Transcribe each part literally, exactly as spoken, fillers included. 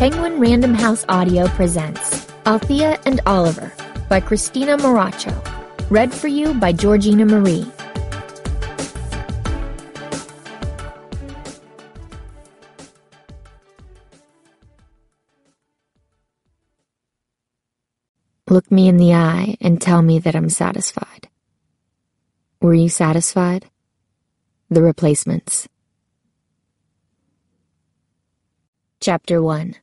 Penguin Random House Audio presents Althea and Oliver by Christina Moracho. Read for you by Georgina Marie. Look me in the eye and tell me that I'm satisfied. Were you satisfied? The Replacements. Chapter one.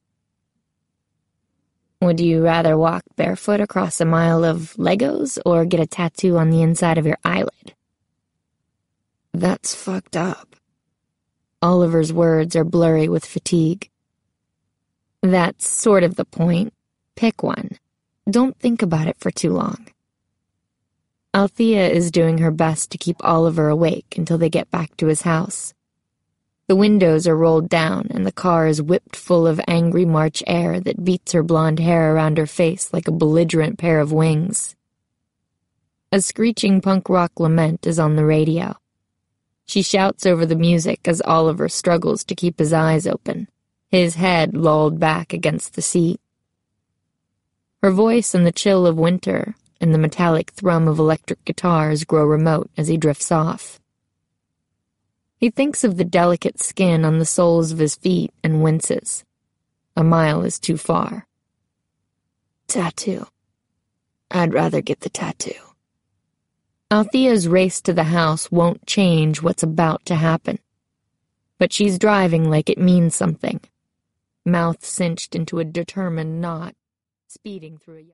Would you rather walk barefoot across a mile of Legos or get a tattoo on the inside of your eyelid? That's fucked up. Oliver's words are blurry with fatigue. That's sort of the point. Pick one. Don't think about it for too long. Althea is doing her best to keep Oliver awake until they get back to his house. The windows are rolled down and the car is whipped full of angry March air that beats her blonde hair around her face like a belligerent pair of wings. A screeching punk rock lament is on the radio. She shouts over the music as Oliver struggles to keep his eyes open, his head lolled back against the seat. Her voice in the chill of winter and the metallic thrum of electric guitars grow remote as he drifts off. He thinks of the delicate skin on the soles of his feet and winces. A mile is too far. Tattoo. I'd rather get the tattoo. Althea's race to the house won't change what's about to happen. But she's driving like it means something. Mouth cinched into a determined knot, speeding through a